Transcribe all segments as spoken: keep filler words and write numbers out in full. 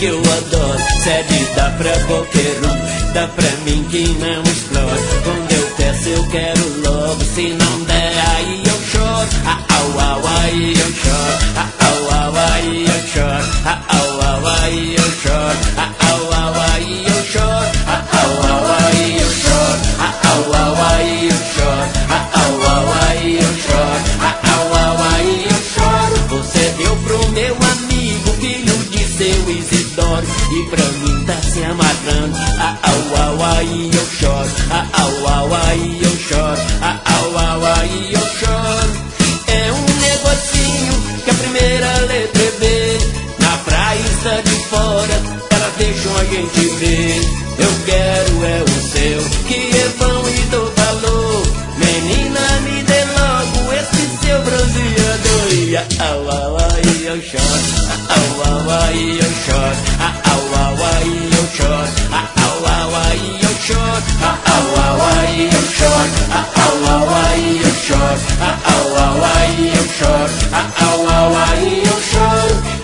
que eu adoro. Cede, dá pra qualquer um, dá pra mim que não explora. Quando eu peço eu quero logo, se não der aí eu choro. Ah, au, au, aí eu choro. Ah, au, au, aí eu choro. Ah, au, au, aí eu choro. Ah, au, au, aí eu choro. Ah, au, au, aí eu choro. Ah, au, au, aí eu choro. Ah, au, au, aí eu choro. Ah, au, au, aí eu choro. Você deu pro meu amigo, filho de seu Isidoro, e pra mim tá se amarrando. Ah, au, au, aí eu choro. Ah, au, au, aí eu choro. Ah, au, au, aí eu choro. É um negocinho que a primeira letra é B. Na praia está de fora, elas deixam a gente ver. Eu quero é o seu, que é bom e dou valor. Menina, me dê logo esse seu bronzeador. E ah, au, au, aí eu choro. Ah, au, au, aí eu choro. Ah, au, au, aí eu choro. Ah, au, au, aí eu choro. Ah, au, au, aí eu choro. Ah, au, au, aí eu choro. Ah, au, au, aí eu choro. Ah, au, au, aí eu choro.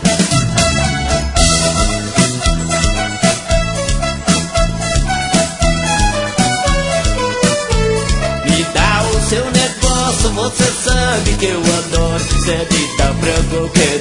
Me dá o seu negócio, você sabe que eu adoro. Cede, dá pra qualquer